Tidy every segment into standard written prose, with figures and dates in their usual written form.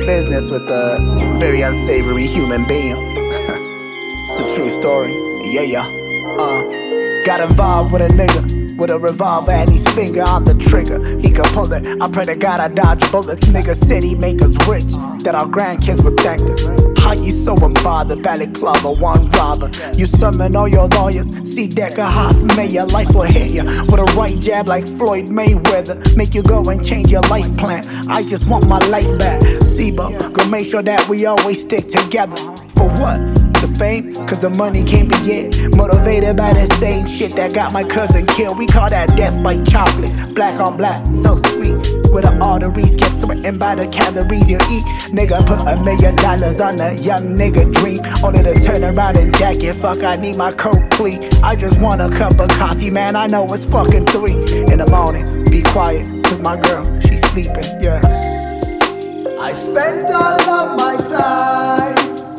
business with a very unsavory human being. It's a true story. Yeah. Got involved with a nigga with a revolver and his finger on the trigger. He could pull it. I pray to God I dodge bullets. Nigga said he make us rich, that our grandkids would thank us. How you so unbothered? Balaclava, one robber. You summon all your lawyers. See Decker, Hoffman, your life will hit you with a right jab like Floyd Mayweather. Make you go and change your life plan. I just want my life back. Sibo, go make sure that we always stick together. For what? The fame? Cause the money can't be get. Motivated by the same shit that got my cousin killed. We call that death by chocolate. Black on black, so sweet. Where the arteries get threatened by the calories you eat. Nigga put $1 million on a young nigga dream, only to turn around and jack it. Fuck, I need my coke plea. I just want a cup of coffee, man, I know it's fucking 3 in the morning. Be quiet, cause my girl, she's sleeping, yeah. I spent all of my time,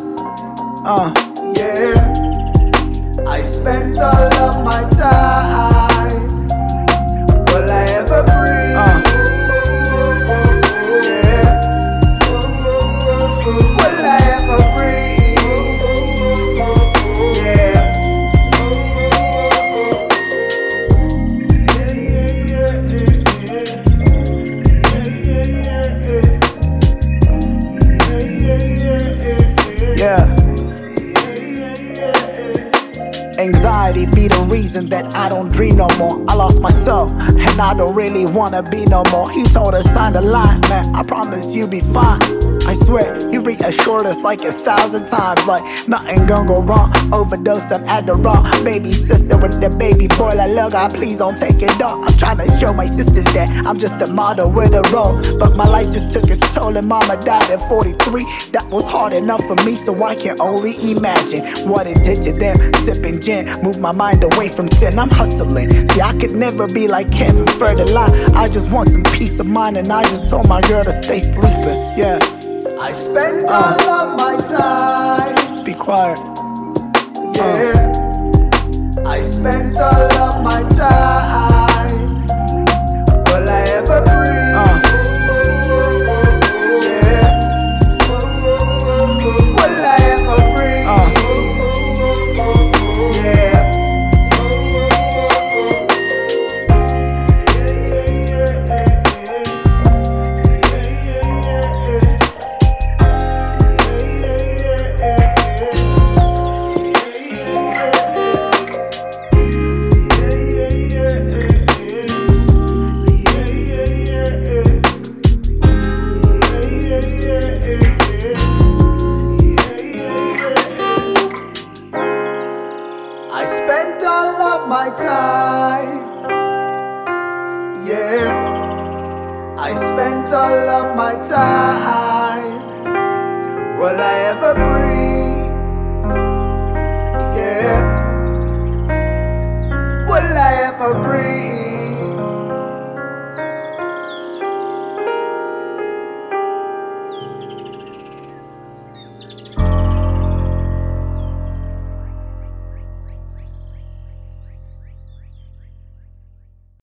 yeah. I spent all of my time. Will I ever breathe? Anxiety be the reason that I don't dream no more. I lost myself and I don't really wanna be no more. He told us sign the line, man, I promise you'll be fine. I swear, he reassured us like 1,000 times, like nothing gon' go wrong. Overdosed on Adderall, baby sister with the baby boy. Like, look, God, please don't take it off. I'm trying to show my sisters that I'm just a model with a role, but my life just took its toll and mama died at 43. That was hard enough for me, so I can only imagine what it did to them. Sipping gin, move my mind away from sin. I'm hustling. See, I could never be like Kevin Federline. I just want some peace of mind, and I just told my girl to stay sleeping. Yeah. I spent all of my time. Be quiet. Yeah. I spent all of my time. Will I ever breathe? Yeah. Will I ever breathe? Yeah. I spent all of my time. Yeah. I spent all of my time. Will I ever breathe? Yeah. Will I ever breathe?